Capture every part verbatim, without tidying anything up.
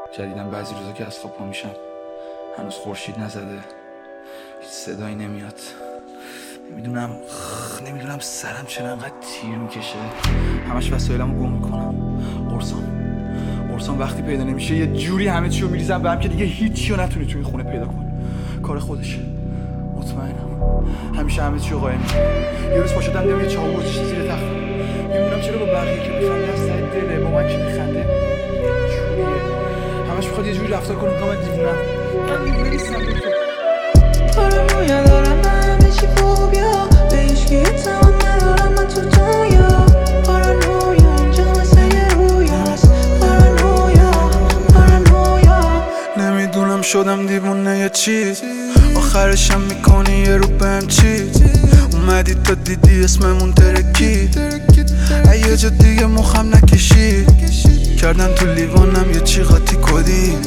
جدیدن بعضی روزا که از خواب پا میشم هنوز خورشید نزده، هیچ صدایی نمیاد. نمیدونم نمیدونم سرم چرا انقدر تیر میکشه، همش وسایلمو گم میکنم. قرصام قرصام وقتی پیدا نمیشه یه جوری همه چیو میریزم به هم که دیگه هیچیو نتونی توی خونه پیدا کنی. کار خودشه، مطمئنم. همیشه همه چیو قایم میکنم. یه روز پا شدم دیدم یه چاقو گذاشته زیر تختم. نمیدونم چرا با بقیه که میخنده از ته دله، با من که میخنده یه جوریه. همش میخواد یه جوری رفتار کنه که من دیوونم. من دیوونه نیستم تو. پارانویا دارم من به چی فوبیا، به هیچکی اعتماد ندارم من تو دنیا. پارانویا اینجا مثل یه رویاست. پارانویا پارانویا نمیدونم شدم دیوونه یا چی، آخرشم میکنی یه رو بهم چی. اومدی تا دیدی اسممون ترکید، یه جا دیگه مخم نکشید. کردن تو لیوانم یه چی قاطی کدی،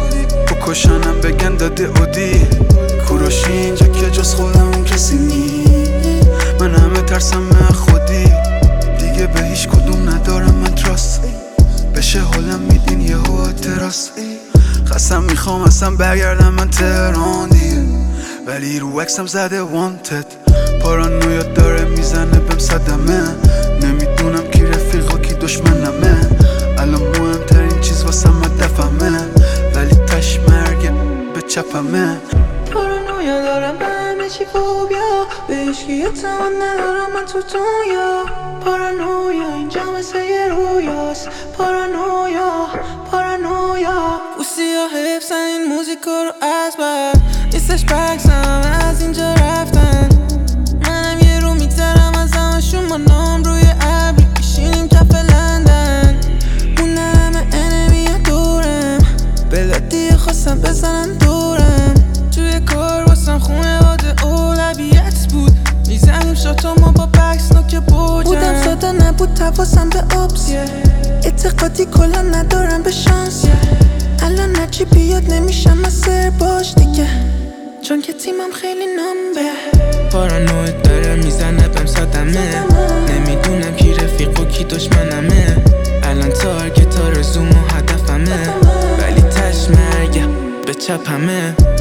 بکشنم بگن داده اودی. کوروشی اینجا که جز خودم اون کسی نی، من همه ترسم من خودی. دیگه به هیچ کدوم ندارم من تراست، بشه حالم میدین یه هوا تراس. قسم میخوام اصلا برگردم من تهران دیگه، ولی رو عکسم زده وانتد. پارانویا داره میزنه بهم صدمه، نمیدونم کی رفیقا کی دشمنمه. الان مهمترین چیز واسم دفمه، ولی تش مرگه به چپمه. پارانویا دارم من به چی فوبیا، به هیچکی اعتماد ندارم من تو دنیا. پارانویا اینجا مثل یه رویاست. پارانویا پارانویا پوسیا حفظن این موزیکا رو از بر نیستش بکسم از اینجا رفتن. منم یه رو میگذرم از همشون با نام روی ابری میشینیم کف لندن. مونه همه انمی دورم، بلدی خواستم بزنن دورم. توی کار واسم خونه واده اولویت بود، میزنیم شاتا ما با بکس نوک بوجم. بودم ساده نبود تواسم به آبس، اعتقادی کلا ندارم به شانس. الان هرچی بیاد نمیشم از سر باش دیگه، چون که تیمم خیلی نامبه. پارانوید داره میزنه بهم صدمه، نمیدونم کی رفیق و کی دشمنمه. الان تارگت ها رزوم و هدفمه، ولی تش مرگه به چپمه.